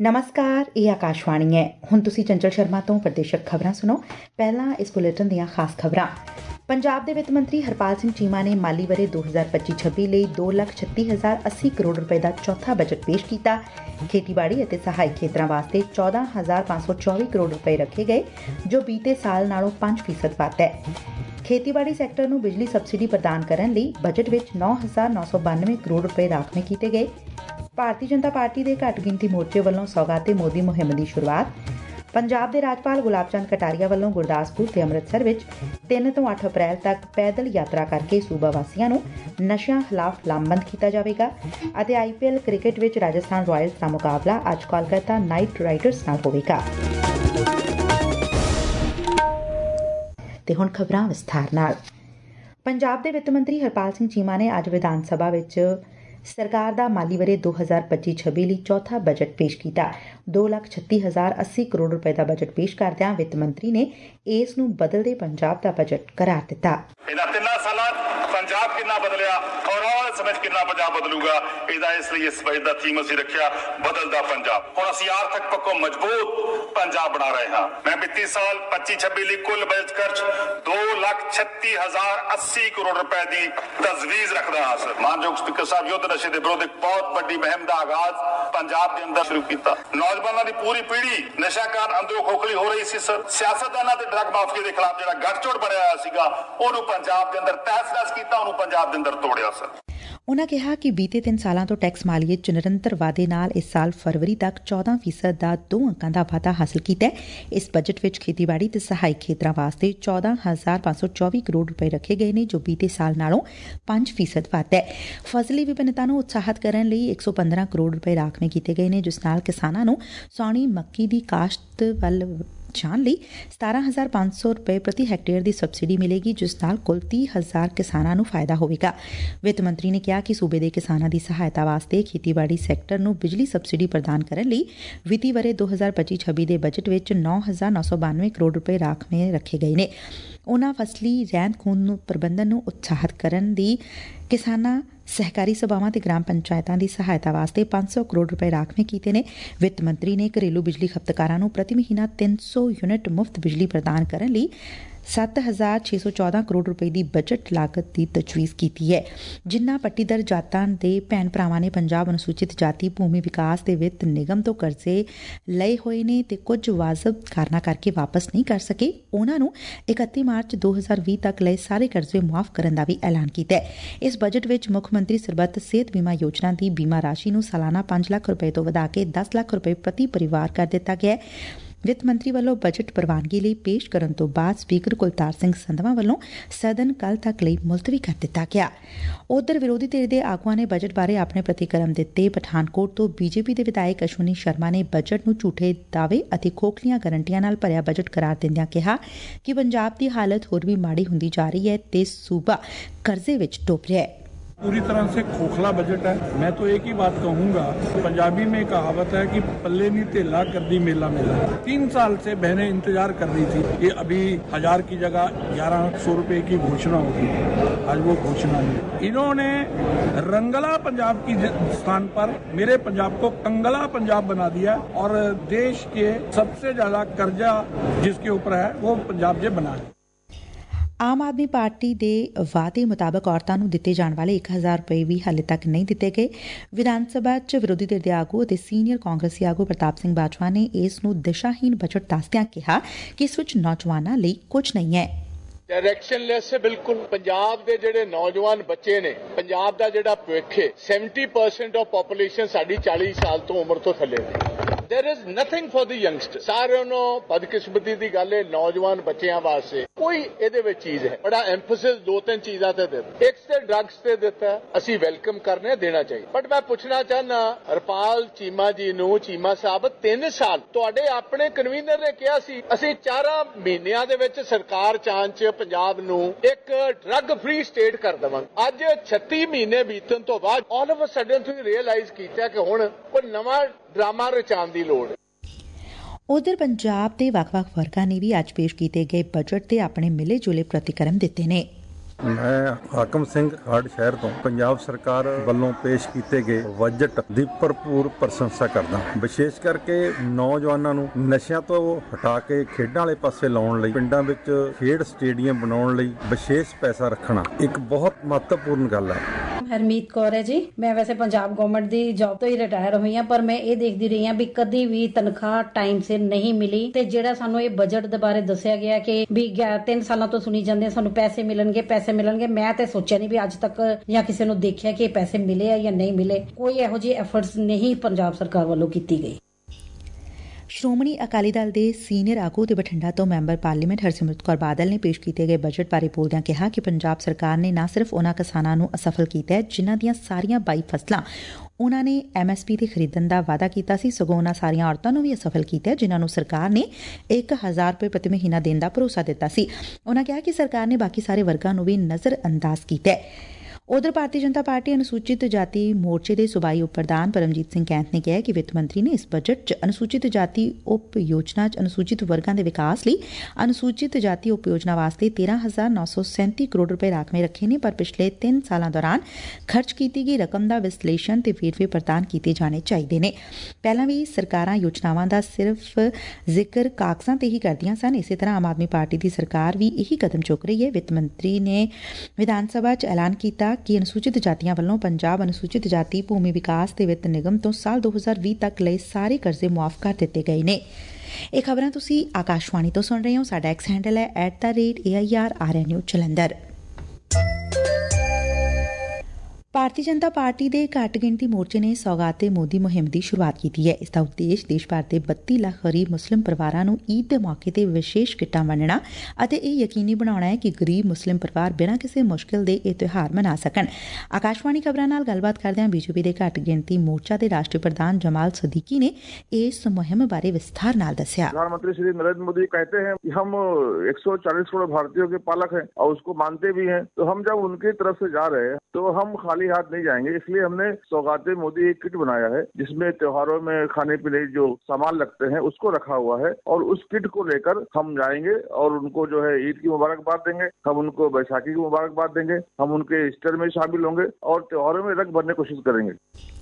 ਨਮਸਕਾਰ, ਇਹ ਆਕਾਸ਼ਵਾਣੀ ਹੈ। ਹੁਣ ਤੁਸੀਂ ਚੰਚਲ ਸ਼ਰਮਾ ਤੋਂ ਪ੍ਰਦੇਸ਼ਕ ਖਬਰਾਂ ਸੁਣੋ। ਪਹਿਲਾਂ ਇਸ ਬੁਲੇਟਿਨ ਦੀਆਂ ਖਾਸ ਖਬਰਾਂ। ਪੰਜਾਬ ਦੇ ਵਿੱਤ ਮੰਤਰੀ ਹਰਪਾਲ ਸਿੰਘ ਚੀਮਾ ਨੇ ਮਾਲੀ ਵਰ੍ਹੇ 2025-26 ਲਈ 2,36,080 ਕਰੋੜ ਰੁਪਏ ਦਾ ਚੌਥਾ ਬਜਟ ਪੇਸ਼ ਕੀਤਾ। ਖੇਤੀਬਾੜੀ ਅਤੇ ਸਹਾਇਕ ਖੇਤਰਾਂ ਵਾਸਤੇ 14,524 ਕਰੋੜ ਰੁਪਏ ਰੱਖੇ ਗਏ, ਜੋ ਬੀਤੇ ਸਾਲ ਨਾਲੋਂ 5% ਵੱਧ ਹੈ। ਖੇਤੀਬਾੜੀ ਸੈਕਟਰ ਨੂੰ ਬਿਜਲੀ ਸਬਸਿਡੀ ਪ੍ਰਦਾਨ ਕਰਨ ਲਈ ਬਜਟ ਵਿੱਚ 9,992 ਕਰੋੜ ਰੁਪਏ ਰਾਖਵੇਂ ਕੀਤੇ ਗਏ। ਭਾਰਤੀ ਜਨਤਾ ਪਾਰਟੀ ਦੇ ਘੱਟ ਗਿਣਤੀ ਮੋਰਚੇ ਵੱਲੋਂ ਸੌਗਾਤੇ ਮੋਦੀ ਮੁਹਿੰਮ ਦੀ ਸ਼ੁਰੂਆਤ। ਪੰਜਾਬ ਦੇ ਰਾਜਪਾਲ ਗੁਲਾਬ ਚੰਦ ਕਟਾਰੀਆ ਵੱਲੋਂ ਗੁਰਦਾਸਪੁਰ ਤੇ ਅੰਮ੍ਰਿਤਸਰ ਵਿੱਚ 3 ਤੋਂ 8 ਅਪ੍ਰੈਲ ਤੱਕ ਪੈਦਲ ਯਾਤਰਾ ਕਰਕੇ ਸੂਬਾ ਵਾਸੀਆਂ ਨੂੰ ਨਸ਼ਿਆਂ ਖਿਲਾਫ ਲਾਮਬੰਦ ਕੀਤਾ ਜਾਵੇਗਾ। ਅਤੇ IPL ਕ੍ਰਿਕਟ ਵਿੱਚ ਰਾਜਸਥਾਨ ਰਾਇਲਸ ਦਾ ਮੁਕਾਬਲਾ ਅੱਜ ਕੋਲਕਾਤਾ ਨਾਈਟ ਰਾਈਡਰਸ ਨਾਲ ਹੋਵੇਗਾ। ਤੇ ਹੁਣ ਖਬਰਾਂ ਵਿਸਥਾਰ ਨਾਲ। ਪੰਜਾਬ ਦੇ ਵਿੱਤ ਮੰਤਰੀ ਹਰਪਾਲ ਸਿੰਘ ਚੀਮਾ ਨੇ ਅੱਜ ਵਿਧਾਨ ਸਭਾ ਵਿੱਚ ਸਰਕਾਰ ਦਾ ਮਾਲੀ ਵਰ੍ਹੇ 2025-26 ਲਈ ਚੌਥਾ ਬਜਟ ਪੇਸ਼ ਕੀਤਾ। 2,36,080 ਕਰੋੜ ਰੁਪਏ ਦਾ ਬਜਟ ਪੇਸ਼ ਕਰਦਿਆਂ ਵਿੱਤ ਮੰਤਰੀ ਨੇ ਇਸ ਨੂੰ ਬਦਲਦੇ ਪੰਜਾਬ ਦਾ ਬਜਟ ਕਰਾਰ ਦਿੱਤਾ। ਇਹਨਾਂ 3 ਸਾਲਾਂ ਪੰਜਾਬ ਕਿੰਨਾ ਬਦਲਿਆ ਔਰ ਆਉਣ ਸਮੇਂ ਕਿੰਨਾ ਪੰਜਾਬ ਬਦਲੂਗਾ, ਇਹਦਾ ਇਸ ਲਈ ਇਸ ਬਜਟ ਦਾ ਥੀਮ ਅਸੀਂ ਰੱਖਿਆ ਬਦਲਦਾ ਪੰਜਾਬ। ਹੁਣ ਅਸੀਂ ਆਰਥਿਕ ਪੱਖੋਂ ਮਜ਼ਬੂਤ ਪੰਜਾਬ ਬਣਾ ਰਹੇ ਹਾਂ। ਮੈਂ ਵਿੱਤੀ ਸਾਲ 25-26 ਲਈ ਕੁੱਲ ਬਜਟ ਖਰਚ 2,36,080 ਕਰੋੜ ਰੁਪਏ ਦੀ ਤਜਵੀਜ਼ ਰੱਖਦਾ ਹਾਂ। ਸਰ ਮਾਨਯੋਗ ਸਪੀਕਰ ਸਾਹਿਬ, ਯੁੱਧ ਨਸ਼ੇ ਦੇ ਵਿਰੁੱਧ ਇੱਕ ਬਹੁਤ ਵੱਡੀ ਮੁਹਿੰਮ ਦਾ ਆਗਾਜ਼ ਪੰਜਾਬ ਦੇ ਅੰਦਰ ਸ਼ੁਰੂ ਕੀਤਾ। ਨੌਜਵਾਨਾਂ ਦੀ ਪੂਰੀ ਪੀੜ੍ਹੀ ਨਸ਼ਾ ਕਾਰਨ ਅੰਦਰੋਂ ਖੋਖਲੀ ਹੋ ਰਹੀ ਸੀ। ਸਰ ਸਿਆਸਤਦਾਨਾਂ ਤੇ ਡਰੱਗ ਮਾਫੀਆ ਦੇ ਖਿਲਾਫ ਜਿਹੜਾ ਗੱਠਜੋੜ ਬਣਿਆ ਹੋਇਆ ਸੀਗਾ, ਉਹਨੂੰ ਪੰਜਾਬ ਦੇ ਅੰਦਰ ਤਹਿਸ-ਨਹਿਸ ਕੀਤਾ, ਉਹਨੂੰ ਪੰਜਾਬ ਦੇ ਅੰਦਰ ਤੋੜਿਆ। ਸਰ ਉਨ੍ਹਾਂ ਕਿਹਾ ਕਿ ਬੀਤੇ 3 ਸਾਲਾਂ ਤੋਂ ਟੈਕਸ ਮਾਲੀਏ 'ਚ ਨਿਰੰਤਰ ਵਾਧੇ ਨਾਲ ਇਸ ਸਾਲ ਫਰਵਰੀ ਤੱਕ 14% ਦਾ 2 ਅੰਕਾਂ ਦਾ ਵਾਧਾ ਹਾਸਲ ਕੀਤਾ ਹੈ। ਇਸ ਬਜਟ ਵਿੱਚ ਖੇਤੀਬਾੜੀ ਤੇ ਸਹਾਇਕ ਖੇਤਰਾਂ ਵਾਸਤੇ 14,524 ਕਰੋੜ ਰੁਪਏ ਰੱਖੇ ਗਏ ਨੇ, ਜੋ ਬੀਤੇ ਸਾਲ ਨਾਲੋਂ 5% ਵੱਧ ਹੈ। ਫਸਲੀ ਵਿਭਿੰਨਤਾ ਨੂੰ ਉਤਸ਼ਾਹਿਤ ਕਰਨ ਲਈ 115 ਕਰੋੜ ਰੁਪਏ ਰਾਖਵੇਂ ਕੀਤੇ ਗਏ ਨੇ, ਜਿਸ ਨਾਲ ਕਿਸਾਨਾਂ ਨੂੰ ਸਾਉਣੀ ਮੱਕੀ ਦੀ ਕਾਸ਼ਤ ਵੱਲ ਜਾਣ ਲਈ 17,500 ਰੁਪਏ ਪ੍ਰਤੀ ਹੈਕਟੇਅਰ ਦੀ ਸਬਸਿਡੀ ਮਿਲੇਗੀ, ਜਿਸ ਨਾਲ ਕੁੱਲ 30,000 ਕਿਸਾਨਾਂ ਨੂੰ ਫਾਇਦਾ ਹੋਵੇਗਾ। ਵਿੱਤ ਮੰਤਰੀ ਨੇ ਕਿਹਾ ਕਿ ਸੂਬੇ ਦੇ ਕਿਸਾਨਾਂ ਦੀ ਸਹਾਇਤਾ ਵਾਸਤੇ ਖੇਤੀਬਾੜੀ ਸੈਕਟਰ ਨੂੰ ਬਿਜਲੀ ਸਬਸਿਡੀ ਪ੍ਰਦਾਨ ਕਰਨ ਲਈ ਵਿੱਤੀ ਵਰ੍ਹੇ 2025-26 ਦੇ ਬਜਟ ਵਿੱਚ 9,992 ਕਰੋੜ ਰੁਪਏ ਰਾਖਵੇਂ ਰੱਖੇ ਗਏ ਨੇ। ਉਨ੍ਹਾਂ ਫਸਲੀ ਰਹਿੰਦ ਖੂੰਹਦ ਨੂੰ ਪ੍ਰਬੰਧਨ ਨੂੰ ਉਤਸ਼ਾਹਿਤ ਕਰਨ ਦੀ ਕਿਸਾਨਾਂ ਸਹਿਕਾਰੀ ਸਭਾਵਾਂ ਤੇ ਗ੍ਰਾਮ ਪੰਚਾਇਤਾਂ ਦੀ ਸਹਾਇਤਾ ਵਾਸਤੇ 500 ਕਰੋੜ ਰੁਪਏ ਰਾਖਵੇਂ ਕੀਤੇ ਨੇ। ਵਿੱਤ ਮੰਤਰੀ ਨੇ ਘਰੇਲੂ ਬਿਜਲੀ ਖਪਤਕਾਰਾਂ ਨੂੰ ਪ੍ਰਤੀ ਮਹੀਨਾ 300 ਯੂਨਿਟ ਮੁਫਤ ਬਿਜਲੀ ਪ੍ਰਦਾਨ ਕਰਨ ਲਈ 7,614 ਕਰੋੜ ਰੁਪਏ ਦੀ ਬਜਟ ਲਾਗਤ ਦੀ ਤਜਵੀਜ਼ ਕੀਤੀ ਹੈ। ਜਿਨ੍ਹਾਂ ਪੱਟੀਦਰ ਜਾਤਾਂ ਦੇ ਭੈਣ ਭਰਾਵਾਂ ਨੇ ਪੰਜਾਬ ਅਨੁਸੂਚਿਤ ਜਾਤੀ ਭੂਮੀ ਵਿਕਾਸ ਤੇ ਵਿੱਤ ਨਿਗਮ ਤੋਂ ਕਰਜ਼ੇ ਲਏ ਹੋਏ ਨੇ ਤੇ ਕੁਝ ਵਾਜਬ ਕਾਰਨਾਂ ਕਰਕੇ ਵਾਪਸ ਨਹੀਂ ਕਰ ਸਕੇ, ਉਨ੍ਹਾਂ ਨੂੰ 31 ਮਾਰਚ 2020 ਤੱਕ ਲਏ ਸਾਰੇ ਕਰਜ਼ੇ ਮੁਆਫ ਕਰਨ ਦਾ ਵੀ ਐਲਾਨ ਕੀਤਾ ਹੈ। ਇਸ ਬਜਟ ਵਿੱਚ ਮੁੱਖ ਮੰਤਰੀ ਸਰਬੱਤ ਸਿਹਤ ਬੀਮਾ ਯੋਜਨਾ ਦੀ ਬੀਮਾ ਰਾਸ਼ੀ ਨੂੰ ਸਾਲਾਨਾ 5 ਲੱਖ ਰੁਪਏ ਤੋਂ ਵਧਾ ਕੇ 10 ਲੱਖ ਰੁਪਏ ਪ੍ਰਤੀ ਪਰਿਵਾਰ ਕਰ ਦਿੱਤਾ ਗਿਆ ਹੈ। ਵਿੱਤ ਮੰਤਰੀ ਵੱਲੋਂ ਬਜਟ ਪ੍ਰਵਾਨਗੀ ਲਈ ਪੇਸ਼ ਕਰਨ ਤੋਂ ਬਾਅਦ ਸਪੀਕਰ ਕੁਲਤਾਰ ਸਿੰਘ ਸੰਧਵਾਂ ਵੱਲੋਂ ਸਦਨ ਕੱਲ੍ਹ ਤੱਕ ਲਈ ਮੁਲਤਵੀ ਕਰ ਦਿੱਤਾ ਗਿਆ। ਉਧਰ ਵਿਰੋਧੀ ਧਿਰ ਦੇ ਆਗੂਆਂ ਨੇ ਬਜਟ ਬਾਰੇ ਆਪਣੇ ਪ੍ਰਤੀਕਰਮ ਦਿੱਤੇ। ਪਠਾਨਕੋਟ ਤੋਂ BJP ਦੇ ਵਿਧਾਇਕ ਅਸ਼ਵਨੀ ਸ਼ਰਮਾ ਨੇ ਬਜਟ ਨੂੰ ਝੂਠੇ ਦਾਅਵੇ ਅਤੇ ਖੋਖਲੀਆਂ ਗਰੰਟੀਆਂ ਨਾਲ ਭਰਿਆ ਬਜਟ ਕਰਾਰ ਦਿੰਦਿਆਂ ਕਿਹਾ ਕਿ ਪੰਜਾਬ ਦੀ ਹਾਲਤ ਹੋਰ ਵੀ ਮਾੜੀ ਹੁੰਦੀ ਜਾ ਰਹੀ ਹੈ ਤੇ ਸੂਬਾ ਕਰਜ਼ੇ ਵਿੱਚ ਡੁੱਬ ਰਿਹਾ ਹੈ। पूरी तरह से खोखला बजट है। मैं तो एक ही बात कहूंगा, पंजाबी में कहावत है कि पल्ले नहीं तेला कर दी मेला मेला। 3 साल से बहनें इंतजार कर रही थी कि अभी 1000 की जगह 1100 रुपए की घोषणा होगी। आज वो घोषणा नहीं। इन्होंने रंगला पंजाब की स्थान पर मेरे पंजाब को कंगला पंजाब बना दिया और देश के सबसे ज्यादा कर्जा जिसके ऊपर है वो पंजाब जे बना है। ਆਮ ਆਦਮੀ ਪਾਰਟੀ ਦੇ ਵਾਅਦੇ ਮੁਤਾਬਕ ਔਰਤਾਂ ਨੂੰ ਦਿੱਤੇ ਜਾਣ ਵਾਲੇ 1,000 ਰੁਪਏ ਵੀ ਹਾਲੇ ਤੱਕ ਨਹੀਂ ਦਿੱਤੇ ਗਏ। ਵਿਧਾਨ ਸਭਾ 'ਚ ਵਿਰੋਧੀ ਧਿਰ ਦੇ ਆਗੂ ਅਤੇ ਸੀਨੀਅਰ ਕਾਂਗਰਸੀ ਆਗੂ ਪ੍ਰਤਾਪ ਸਿੰਘ ਬਾਜਵਾ ਨੇ ਇਸ ਨੂੰ ਦਿਸ਼ਾਹੀਨ ਬਜਟ ਦੱਸਦਿਆਂ ਕਿਹਾ ਕਿ ਇਸ ਵਿੱਚ ਨੌਜਵਾਨਾਂ ਲਈ ਕੁਝ ਨਹੀਂ ਹੈ। ਡਾਇਰੈਕਸ਼ਨਲੈਸ ਹੈ ਬਿਲਕੁਲ। ਪੰਜਾਬ ਦੇ ਜਿਹੜੇ ਨੌਜਵਾਨ ਬੱਚੇ ਨੇ, ਪੰਜਾਬ ਦਾ ਜਿਹੜਾ ਭਵਿੱਖ ਹੈ, 70% ਆਫ ਪੋਪੂਲੇਸ਼ਨ ਸਾਡੀ 40 ਸਾਲ ਤੋਂ ਉਮਰ ਤੋਂ ਥੱਲੇ ਨੇ। There is nothing for the youngster। ਸਾਰਿਆਂ ਨੂੰ ਬਦਕਿਸਮਤੀ ਦੀ ਗੱਲ ਹੈ, ਨੌਜਵਾਨ ਬੱਚਿਆਂ ਵਾਸਤੇ ਕੋਈ ਇਹਦੇ ਵਿੱਚ ਚੀਜ਼ ਹੈ। ਬੜਾ ਐਮਫੈਸਿਸ 2-3 ਚੀਜ਼ਾਂ ਤੇ ਦਿੱਤਾ। ਇੱਕ ਤੇ ਡਰੱਗਸ ਤੇ ਦਿੱਤਾ, ਅਸੀਂ ਵੈਲਕਮ ਕਰਨੇ ਆ, ਦੇਣਾ ਚਾਹੀਦਾ। ਬਟ ਮੈਂ ਪੁੱਛਣਾ ਚਾਹਨਾ ਹਰਪਾਲ ਚੀਮਾ ਜੀ ਨੂੰ, ਚੀਮਾ ਸਾਹਿਬ 3 ਸਾਲ ਤੁਹਾਡੇ ਆਪਣੇ ਕਨਵੀਨਰ ਨੇ ਕਿਹਾ ਸੀ ਅਸੀਂ 4 ਮਹੀਨਿਆਂ ਦੇ ਵਿੱਚ ਸਰਕਾਰ ਚਾਂਚ ਚ ਪੰਜਾਬ ਨੂੰ ਇੱਕ ਡਰੱਗ ਫ੍ਰੀ ਸਟੇਟ ਕਰ ਦੇਵਾਂਗੇ। ਅੱਜ 36 ਮਹੀਨੇ ਬੀਤਣ ਤੋਂ ਬਾਅਦ ਆਲ ਆਫ ਅ ਸਡਨ ਤੁਸੀਂ ਰਿਅਲਾਈਜ਼ ਕੀਤਾ ਕਿ ਹੁਣ ਕੋਈ ਨਵਾਂ ਡਰਾਮਾ ਰਚਾਉਣ ਦੀ ਲੋੜ ਹੈ। ਉਧਰ ਪੰਜਾਬ ਦੇ ਵੱਖ-ਵੱਖ ਵਰਗਾਂ ਨੇ ਵੀ ਅੱਜ ਪੇਸ਼ ਕੀਤੇ ਗਏ ਬਜਟ ਤੇ ਆਪਣੇ ਮਿਲੇ ਜੁਲੇ ਪ੍ਰਤੀਕਰਮ ਦਿੱਤੇ ਨੇ। मैं हाकम सिंह खड़ शहर तो पंजाब सरकार ਵੱਲੋਂ पेश किए गए बजट की भरपूर प्रशंसा करदा। विशेष करके नौजवानों ਨੂੰ ਨਸ਼ਿਆਂ ਤੋਂ ਹਟਾ ਕੇ ਖੇਡਾਂ ਵਾਲੇ ਪਾਸੇ ਲਾਉਣ ਲਈ ਪਿੰਡਾਂ ਵਿੱਚ ਖੇਡ ਸਟੇਡੀਅਮ ਬਣਾਉਣ ਲਈ ਵਿਸ਼ੇਸ਼ ਪੈਸਾ ਰੱਖਣਾ ਇੱਕ ਬਹੁਤ ਮਹੱਤਵਪੂਰਨ ਗੱਲ ਹੈ। ਹਰਮੀਤ ਕੌਰ ਹੈ ਜੀ। ਮੈਂ ਵੈਸੇ ਪੰਜਾਬ ਗਵਰਨਮੈਂਟ ਦੀ ਜੌਬ ਤੋਂ ਹੀ ਰਿਟਾਇਰ ਹੋਈ ਹਾਂ, ਪਰ ਮੈਂ ਇਹ ਦੇਖਦੀ ਰਹੀ ਹਾਂ ਵੀ ਕਦੀ ਵੀ ਤਨਖਾਹ ਟਾਈਮ ਸਿਰ ਨਹੀਂ ਮਿਲੀ। ਤੇ ਜਿਹੜਾ ਸਾਨੂੰ ਇਹ ਬਜਟ ਦੇ ਬਾਰੇ ਦੱਸਿਆ ਗਿਆ ਕਿ ਵੀ 3 ਸਾਲਾਂ ਤੋਂ ਸੁਣੀ ਜਾਂਦੇ ਸਾਨੂੰ ਪੈਸੇ ਮਿਲਣਗੇ, ਮੈਂ ਤੇ ਸੋਚਿਆ ਨਹੀਂ ਵੀ ਅੱਜ ਤੱਕ ਜਾਂ ਕਿਸੇ ਨੂੰ ਦੇਖਿਆ ਕਿ ਪੈਸੇ ਮਿਲੇ ਆ ਜਾਂ ਨਹੀਂ ਮਿਲੇ। ਕੋਈ ਇਹੋ ਜਿਹੀ ਐਫਰਟਸ ਨਹੀਂ ਪੰਜਾਬ ਸਰਕਾਰ ਵੱਲੋਂ ਕੀਤੀ ਗਈ। ਸ਼੍ਰੋਮਣੀ ਅਕਾਲੀ ਦਲ ਦੇ ਸੀਨੀਅਰ ਆਗੂ ਤੇ ਬਠਿੰਡਾ ਤੋਂ ਮੈਂਬਰ ਪਾਰਲੀਮੈਂਟ ਹਰਸਿਮਰਤ ਕੌਰ ਬਾਦਲ ਨੇ ਪੇਸ਼ ਕੀਤੇ ਗਏ ਬਜਟ ਬਾਰੇ ਬੋਲਦਿਆਂ ਕਿਹਾ ਕਿ ਪੰਜਾਬ ਸਰਕਾਰ ਨੇ ਨਾ ਸਿਰਫ ਉਨ੍ਹਾਂ ਕਿਸਾਨਾਂ ਨੂੰ ਅਸਫਲ ਕੀਤਾ ਹੈ ਜਿਨ੍ਹਾਂ ਦੀਆਂ ਸਾਰੀਆਂ 22 ਫਸਲਾਂ ਉਨ੍ਹਾਂ ਨੇ MSP ਤੇ ਖਰੀਦਣ ਦਾ ਵਾਅਦਾ ਕੀਤਾ ਸੀ, ਸਗੋਂ ਉਨ੍ਹਾਂ ਸਾਰੀਆਂ ਔਰਤਾਂ ਨੂੰ ਵੀ ਅਸਫਲ ਕੀਤਾ ਜਿਨ੍ਹਾਂ ਨੂੰ ਸਰਕਾਰ ਨੇ 1000 ਰੁਪਏ ਪ੍ਰਤੀ ਮਹੀਨਾ ਦੇਣ ਦਾ ਭਰੋਸਾ ਦਿੱਤਾ ਸੀ। ਉਨ੍ਹਾਂ ਕਿਹਾ ਕਿ ਸਰਕਾਰ ਨੇ ਬਾਕੀ ਸਾਰੇ ਵਰਗਾਂ ਨੂੰ ਵੀ ਨਜ਼ਰ ਅੰਦਾਜ਼ ਕੀਤਾ ਹੈ। ਉਧਰ ਭਾਰਤੀ ਜਨਤਾ ਪਾਰਟੀ ਅਨੁਸੂਚਿਤ ਜਾਤੀ ਮੋਰਚੇ ਦੇ ਸੂਬਾਈ ਉਪ ਪ੍ਰਧਾਨ ਪਰਮਜੀਤ ਸਿੰਘ ਕੈਂਥ ਨੇ ਕਿਹਾ ਕਿ ਵਿੱਤ ਮੰਤਰੀ ਨੇ ਇਸ ਬਜਟ 'ਚ ਅਨੁਸੂਚਿਤ ਜਾਤੀ ਉਪ ਯੋਜਨਾ 'ਚ ਅਨੁਸੂਚਿਤ ਵਰਗਾਂ ਦੇ ਵਿਕਾਸ ਲਈ ਅਨੁਸੂਚਿਤ ਜਾਤੀ ਉਪ ਯੋਜਨਾ ਵਾਸਤੇ 13,937 ਕਰੋੜ ਰੁਪਏ ਰਾਖਵੇਂ ਰੱਖੇ ਨੇ, ਪਰ ਪਿਛਲੇ 3 ਸਾਲਾਂ ਦੌਰਾਨ ਖਰਚ ਕੀਤੀ ਗਈ ਰਕਮ ਦਾ ਵਿਸ਼ਲੇਸ਼ਣ ਤੇ ਵੇਰਵੇ ਪ੍ਰਦਾਨ ਕੀਤੇ ਜਾਣੇ ਚਾਹੀਦੇ ਨੇ। ਪਹਿਲਾਂ ਵੀ ਸਰਕਾਰਾਂ ਯੋਜਨਾਵਾਂ ਦਾ ਸਿਰਫ ਜ਼ਿਕਰ ਕਾਗਜ਼ਾਂ ਤੇ ਹੀ ਕਰਦੀਆਂ ਸਨ। ਇਸੇ ਤਰ੍ਹਾਂ ਆਮ ਆਦਮੀ ਪਾਰਟੀ ਦੀ ਸਰਕਾਰ ਵੀ ਇਹੀ ਕਦਮ ਚੁੱਕ ਰਹੀ ਹੈ। ਵਿੱਤ ਮੰਤਰੀ ਨੇ ਵਿਧਾਨ ਸਭਾ 'ਚ ਐਲਾਨ ਕੀਤਾ ਕਿ ਅਨੁਸੂਚਿਤ ਜਾਤੀਆਂ ਵੱਲੋਂ ਪੰਜਾਬ ਅਨੁਸੂਚਿਤ ਜਾਤੀ ਭੂਮੀ ਵਿਕਾਸ ਤੇ ਵਿੱਤ ਨਿਗਮ ਤੋਂ ਸਾਲ 2020 ਤੱਕ ਲਏ ਸਾਰੇ ਕਰਜ਼ੇ ਮੁਆਫ ਕਰ ਦਿੱਤੇ ਗਏ ਨੇ। ਇਹ ਖਬਰਾਂ ਤੁਸੀਂ ਆਕਾਸ਼ਵਾਣੀ ਤੋਂ ਸੁਣ ਰਹੇ ਹੋ। ਸਾਡਾ ਐਕਸ ਹੈਂਡਲ ਹੈ @AIRRNU ਜਲੰਧਰ। ਭਾਰਤੀ ਜਨਤਾ ਪਾਰਟੀ ਦੇ ਘੱਟ ਗਿਣਤੀ ਮੋਰਚੇ ਨੇ ਸੌਗਾਤੇ ਮੋਦੀ ਮੁਹਿੰਮ ਦੀ ਸ਼ੁਰੂਆਤ ਕੀਤੀ ਹੈ। ਇਸ ਦਾ ਉਦੇਸ਼ ਦੇਸ਼ ਭਰ ਦੇ 32 ਲੱਖ ਗਰੀਬ ਮੁਸਲਿਮ ਪਰਿਵਾਰਾਂ ਨੂੰ ਈਦ ਦੇ ਮੌਕੇ ਤੇ ਵਿਸ਼ੇਸ਼ ਕਿੱਟਾਂ ਵੰਡਣਾ ਅਤੇ ਇਹ ਯਕੀਨੀ ਬਣਾਉਣਾ ਹੈ ਕਿ ਗਰੀਬ ਮੁਸਲਿਮ ਪਰਿਵਾਰ ਬਿਨਾਂ ਕਿਸੇ ਮੁਸ਼ਕਿਲ ਦੇ ਇਹ ਤਿਉਹਾਰ ਮਨਾ ਸਕਣ। ਆਕਾਸ਼ਵਾਣੀ ਖਬਰਾਂ ਨਾਲ ਗੱਲਬਾਤ ਕਰਦਿਆਂ BJP ਦੇ ਘੱਟ ਗਿਣਤੀ ਮੋਰਚਾ ਦੇ ਰਾਸ਼ਟਰੀ ਪ੍ਰਧਾਨ ਜਮਾਲ ਸਦੀਕੀ ਨੇ ਇਸ ਮੁਹਿੰਮ ਬਾਰੇ ਵਿਸਥਾਰ ਨਾਲ ਦੱਸਿਆ। ਪ੍ਰਧਾਨ ਮੰਤਰੀ ਸ਼੍ਰੀ नरेंद्र मोदी कहते हैं कि हम 140 करोड़ भारतीयों के पालक हैं और उसको मानते भी हैं, तो हम जब उनकी तरफ से जा रहे हैं तो हम खाली हाथ नहीं जाएंगे। इसलिए हमने सौगाते मोदी एक किट बनाया है जिसमें त्योहारों में खाने पीने जो सामान लगते हैं उसको रखा हुआ है और उस किट को लेकर हम जाएंगे और उनको जो है ईद की मुबारकबाद देंगे, हम उनको बैसाखी की मुबारकबाद देंगे, हम उनके ईस्टर में शामिल होंगे और त्योहारों में रंग भरने की कोशिश करेंगे।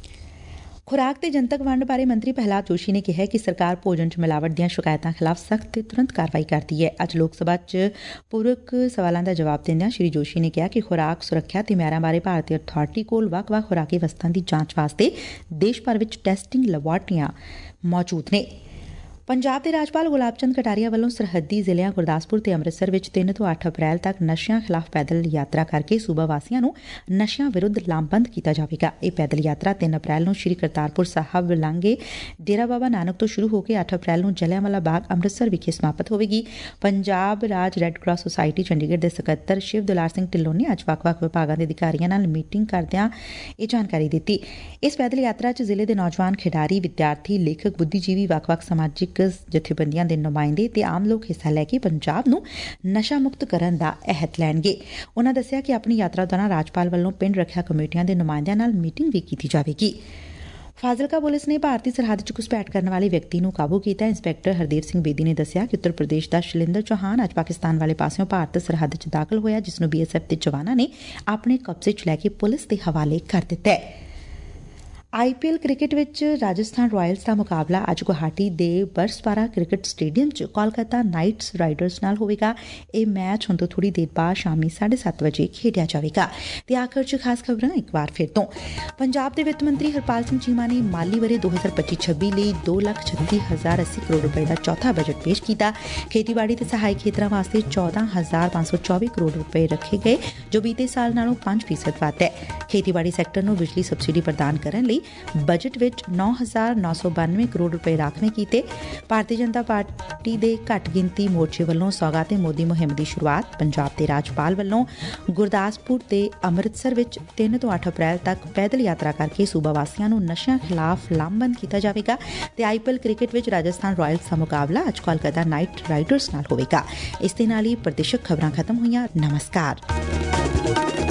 ਖੁਰਾਕ ਤੇ ਜਨਤਕ ਵੰਡ ਬਾਰੇ ਮੰਤਰੀ ਪ੍ਰਹਿਲਾਦ ਜੋਸ਼ੀ ਨੇ ਕਿਹਾ ਕਿ ਸਰਕਾਰ ਭੋਜਨ 'ਚ ਮਿਲਾਵਟ ਦੀਆਂ ਸ਼ਿਕਾਇਤਾਂ ਖਿਲਾਫ ਸਖਤ ਤੇ ਤੁਰੰਤ ਕਾਰਵਾਈ ਕਰਦੀ ਹੈ। ਅੱਜ ਲੋਕ ਸਭਾ 'ਚ ਪੂਰਕ ਸਵਾਲਾਂ ਦਾ ਜਵਾਬ ਦਿੰਦਿਆਂ ਸ਼੍ਰੀ ਜੋਸ਼ੀ ਨੇ ਕਿਹਾ ਕਿ ਖੁਰਾਕ ਸੁਰੱਖਿਆ ਤੇ ਮਿਆਰਾਂ ਬਾਰੇ ਭਾਰਤੀ ਅਥਾਰਟੀ ਕੋਲ ਵੱਖ-ਵੱਖ ਖੁਰਾਕੀ ਵਸਤਾਂ ਦੀ ਜਾਂਚ ਵਾਸਤੇ ਦੇਸ਼ ਭਰ ਵਿੱਚ ਟੈਸਟਿੰਗ ਲੈਬਾਰਟਰੀਆਂ ਮੌਜੂਦ ਨੇ। ਪੰਜਾਬ ਦੇ ਰਾਜਪਾਲ ਗੁਲਾਬ ਚੰਦ ਕਟਾਰੀਆ ਵੱਲੋਂ ਸਰਹੱਦੀ ਜ਼ਿਲ੍ਹਿਆਂ ਗੁਰਦਾਸਪੁਰ ਤੇ ਅੰਮ੍ਰਿਤਸਰ ਵਿੱਚ 3 ਤੋਂ 8 ਅਪ੍ਰੈਲ ਤੱਕ ਨਸ਼ਿਆਂ ਖਿਲਾਫ ਪੈਦਲ ਯਾਤਰਾ ਕਰਕੇ ਸੂਬਾ ਵਾਸੀਆਂ ਨੂੰ ਨਸ਼ਿਆਂ ਵਿਰੁੱਧ ਲਾਮਬੰਦ ਕੀਤਾ ਜਾਵੇਗਾ। ਇਹ ਪੈਦਲ ਯਾਤਰਾ 3 ਅਪ੍ਰੈਲ ਨੂੰ ਸ੍ਰੀ ਕਰਤਾਰਪੁਰ ਸਾਹਿਬ ਲਾਂਘੇ ਡੇਰਾ ਬਾਬਾ ਨਾਨਕ ਤੋਂ ਸ਼ੁਰੂ ਹੋ ਕੇ 8 ਅਪ੍ਰੈਲ ਨੂੰ ਜਲਿਆਂਵਾਲਾ ਬਾਗ ਅੰਮ੍ਰਿਤਸਰ ਵਿਖੇ ਸਮਾਪਤ ਹੋਵੇਗੀ। ਪੰਜਾਬ ਰਾਜ ਰੈੱਡ ਕਰਾਸ ਸੁਸਾਇਟੀ ਚੰਡੀਗੜ੍ਹ ਦੇ ਸਕੱਤਰ ਸ਼ਿਵ ਦੁਲਾਰ ਸਿੰਘ ਢਿੱਲੋਂ ਨੇ ਅੱਜ ਵੱਖ-ਵੱਖ ਵਿਭਾਗਾਂ ਦੇ ਅਧਿਕਾਰੀਆਂ ਨਾਲ ਮੀਟਿੰਗ ਕਰਦਿਆਂ ਇਹ ਜਾਣਕਾਰੀ ਦਿੱਤੀ। ਇਸ ਪੈਦਲ ਯਾਤਰਾ 'ਚ ਜ਼ਿਲ੍ਹੇ ਦੇ ਨੌਜਵਾਨ ਖਿਡਾਰੀ, ਵਿਦਿਆਰਥੀ, ਲੇਖਕ, ਬੁੱਧੀਜੀਵੀ, ਵੱਖ-ਵੱਖ ਸਮਾਜਿਕ ਜਥੇਬੰਦੀਆਂ ਦੇ ਨੁਮਾਇੰਦੇ ਤੇ ਆਮ ਲੋਕ ਹਿੱਸਾ ਲੈ ਕੇ ਪੰਜਾਬ ਨੂੰ ਨਸ਼ਾ ਮੁਕਤ ਕਰਨ ਦਾ ਅਹਿਦ ਲੈਣਗੇ। ਉਨ੍ਹਾਂ ਦੱਸਿਆ ਕਿ ਆਪਣੀ ਯਾਤਰਾ ਦੌਰਾਨ ਰਾਜਪਾਲ ਵੱਲੋਂ ਪਿੰਡ ਰੱਖਿਆ ਕਮੇਟੀਆਂ ਦੇ ਨੁਮਾਇੰਦਿਆਂ ਨਾਲ ਮੀਟਿੰਗ ਵੀ ਕੀਤੀ ਜਾਵੇਗੀ। ਫਾਜ਼ਿਲਕਾ ਪੁਲਿਸ ਨੇ ਭਾਰਤੀ ਸਰਹੱਦ 'ਚ ਘੁਸਪੈਠ ਕਰਨ ਵਾਲੇ ਵਿਅਕਤੀ ਨੂੰ ਕਾਬੂ ਕੀਤਾ। ਇੰਸਪੈਕਟਰ ਹਰਦੇਵ ਸਿੰਘ ਬੇਦੀ ਨੇ ਦੱਸਿਆ ਕਿ ਉੱਤਰ ਪ੍ਰਦੇਸ਼ ਦਾ ਸ਼ਲਿੰਦਰ ਚੌਹਾਨ ਅੱਜ ਪਾਕਿਸਤਾਨ ਵਾਲੇ ਪਾਸਿਓਂ ਭਾਰਤ ਸਰਹੱਦ 'ਚ ਦਾਖਲ ਹੋਇਆ, ਜਿਸ ਨੂੰ BSF ਦੇ ਜਵਾਨਾਂ ਨੇ ਆਪਣੇ ਕਬਜ਼ੇ 'ਚ ਲੈ ਕੇ ਪੁਲਿਸ ਦੇ ਹਵਾਲੇ ਕਰ ਦਿੱਤਾ ਹੈ। IPL ਕ੍ਰਿਕਟ ਵਿੱਚ ਰਾਜਸਥਾਨ ਰਾਇਲਸ ਦਾ ਮੁਕਾਬਲਾ ਅੱਜ ਗੁਹਾਟੀ ਦੇ ਬਰਸਪਾਰਾ ਕ੍ਰਿਕਟ ਸਟੇਡੀਅਮ 'ਚ ਕੋਲਕਾਤਾ ਨਾਈਟ ਰਾਈਡਰਸ ਨਾਲ ਹੋਵੇਗਾ। ਇਹ ਮੈਚ ਹੁਣ ਤੋਂ ਥੋੜੀ ਦੇਰ ਬਾਅਦ ਸ਼ਾਮੀ 7:30 ਵਜੇ ਖੇਡਿਆ ਜਾਵੇਗਾ। ਤੇ ਆਖਰ 'ਚ ਖਾਸ ਖਬਰਾਂ ਇੱਕ ਵਾਰ ਫਿਰ ਤੋਂ। ਪੰਜਾਬ ਦੇ ਵਿੱਤ ਮੰਤਰੀ ਹਰਪਾਲ ਸਿੰਘ ਚੀਮਾ ਨੇ ਮਾਲੀ ਵਰ੍ਹੇ 2025-26 ਲਈ 2,36,080 ਕਰੋੜ ਰੁਪਏ ਦਾ ਚੌਥਾ ਬਜਟ ਪੇਸ਼ ਕੀਤਾ। ਖੇਤੀਬਾੜੀ ਤੇ ਸਹਾਇਕ ਖੇਤਰਾਂ ਵਾਸਤੇ 14,524 ਕਰੋੜ ਰੁਪਏ ਰੱਖੇ ਗਏ, ਜੋ ਬੀਤੇ ਸਾਲ ਨਾਲੋਂ 5% ਵੱਧ ਹੈ। ਖੇਤੀਬਾੜੀ ਸੈਕਟਰ ਨੂੰ ਬਿਜਲੀ ਸਬਸਿਡੀ ਪ੍ਰਦਾਨ ਕਰਨ ਲਈ ਬਜਟ ਵਿੱਚ 9,992 ਕਰੋੜ ਰੁਪਏ ਰਾਖਵੇਂ ਕੀਤੇ। ਭਾਰਤੀ ਜਨਤਾ ਪਾਰਟੀ ਦੇ ਘੱਟ ਗਿਣਤੀ ਮੋਰਚੇ ਵੱਲੋਂ ਸੌਗਾਤੇ ਮੋਦੀ ਮੁਹਿੰਮ ਦੀ ਸ਼ੁਰੂਆਤ। ਪੰਜਾਬ ਦੇ ਰਾਜਪਾਲ ਵੱਲੋਂ ਗੁਰਦਾਸਪੁਰ ਤੇ ਅੰਮ੍ਰਿਤਸਰ ਵਿੱਚ 3 ਤੋਂ 8 ਅਪ੍ਰੈਲ ਤੱਕ ਪੈਦਲ ਯਾਤਰਾ ਕਰਕੇ ਸੂਬਾ ਵਾਸੀਆਂ ਨੂੰ ਨਸ਼ਿਆਂ ਖਿਲਾਫ ਲਾਮਬੰਦ ਕੀਤਾ ਜਾਵੇਗਾ। ਤੇ IPL ਕ੍ਰਿਕਟ ਵਿੱਚ ਰਾਜਸਥਾਨ ਰਾਇਲਸ ਦਾ ਮੁਕਾਬਲਾ ਅੱਜ ਕੋਲਕਾਤਾ ਨਾਈਟ ਰਾਈਡਰਸ ਨਾਲ ਹੋਵੇਗਾ। ਇਸ ਦੇ ਨਾਲ ਹੀ ਪ੍ਰਦੇਸ਼ਕ ਖਬਰਾਂ ਖਤਮ ਹੋਈਆਂ। ਨਮਸਕਾਰ।